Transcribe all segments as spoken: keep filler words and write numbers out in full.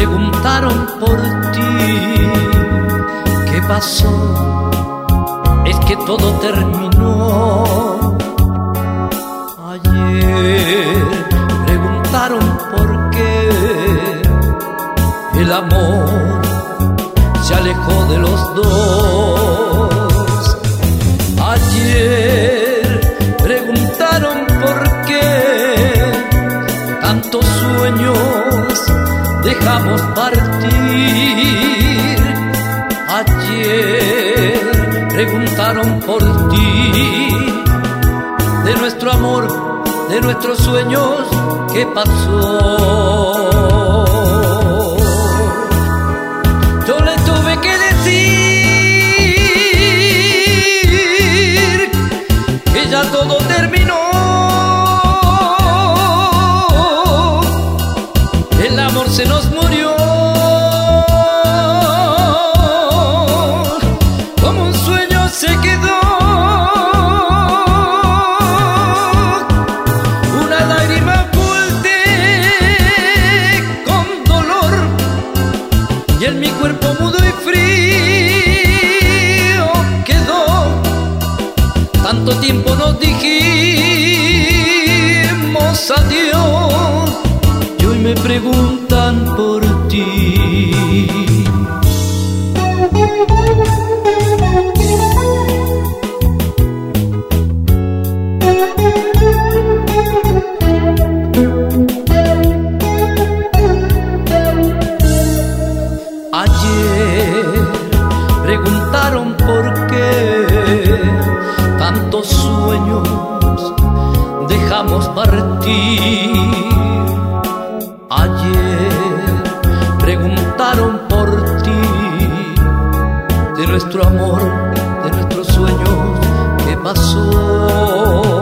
preguntaron por ti. ¿Qué pasó? Es que todo terminó. Ayer preguntaron por qué el amor se alejó de los dos. Ayer preguntaron por qué tantos sueños dejamos partir. Ayer preguntaron por ti, de nuestro amor, de nuestros sueños, ¿qué pasó? Yo le tuve que decir que ya todo terminó. El amor se nos murió, como un sueño se quedó. Una lágrima oculté con dolor, y en mi cuerpo mudo y frío quedó. Tanto tiempo nos dijimos adiós, y hoy me preguntan por ti. Ayer preguntaron por qué tantos sueños dejamos partir. Ayer preguntaron por ti, de nuestro amor, de nuestros sueños, ¿qué pasó?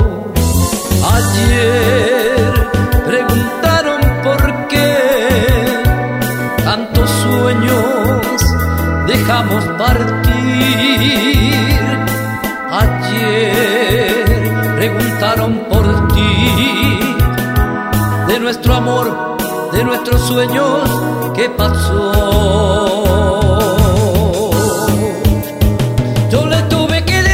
Ayer preguntaron por qué tantos sueños dejamos partir. Ayer preguntaron por ti, de nuestro amor, de nuestros sueños, ¿qué pasó? Yo le tuve que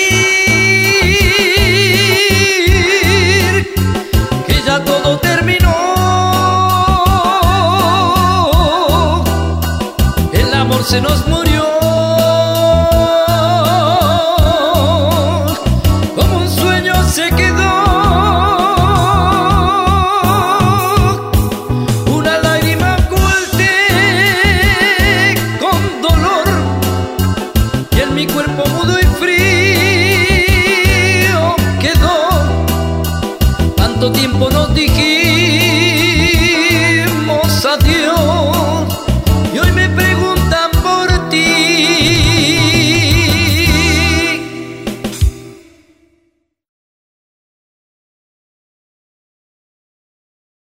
decir que ya todo terminó. El amor se nos murió,